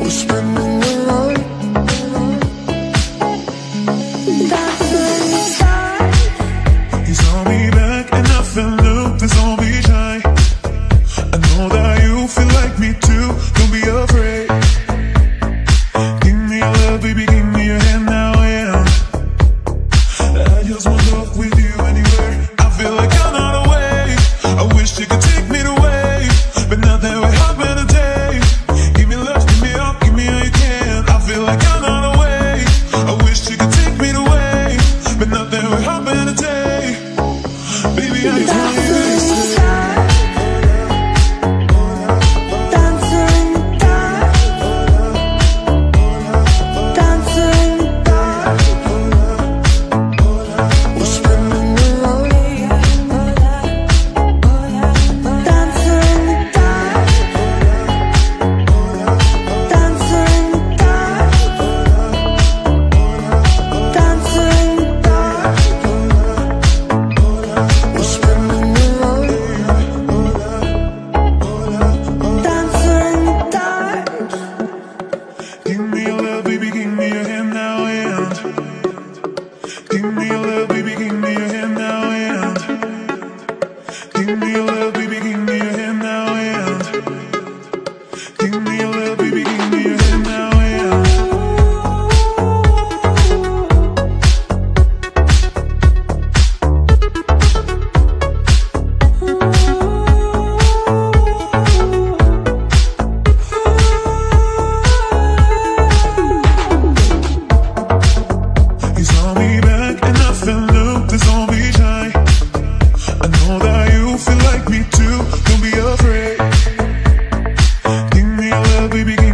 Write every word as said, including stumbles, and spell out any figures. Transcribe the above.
spinning around. You saw me back and I fell up, there's all be shy. I know that you feel like me too, don't be afraid. Give me your love, baby, give me your hand now, yeah. I just want to walk with you anywhere. I feel like I'm on a wave. I wish you could take me away, but now that we're having a day. Give me love, give me all, give me all you can. I feel like I'm on a wave. I wish you could take me away, but now that we're having a day. Baby, I just want you to stay. Give me your love, baby, give me your hand now, and give me your love, baby, give me your hand now, and give me your love, baby, give me your hand now, and give me your love, baby, give me your hand now, you saw me back and I fell up, there's all be shy. I know that you feel like me too, don't be afraid. Give me your love, baby.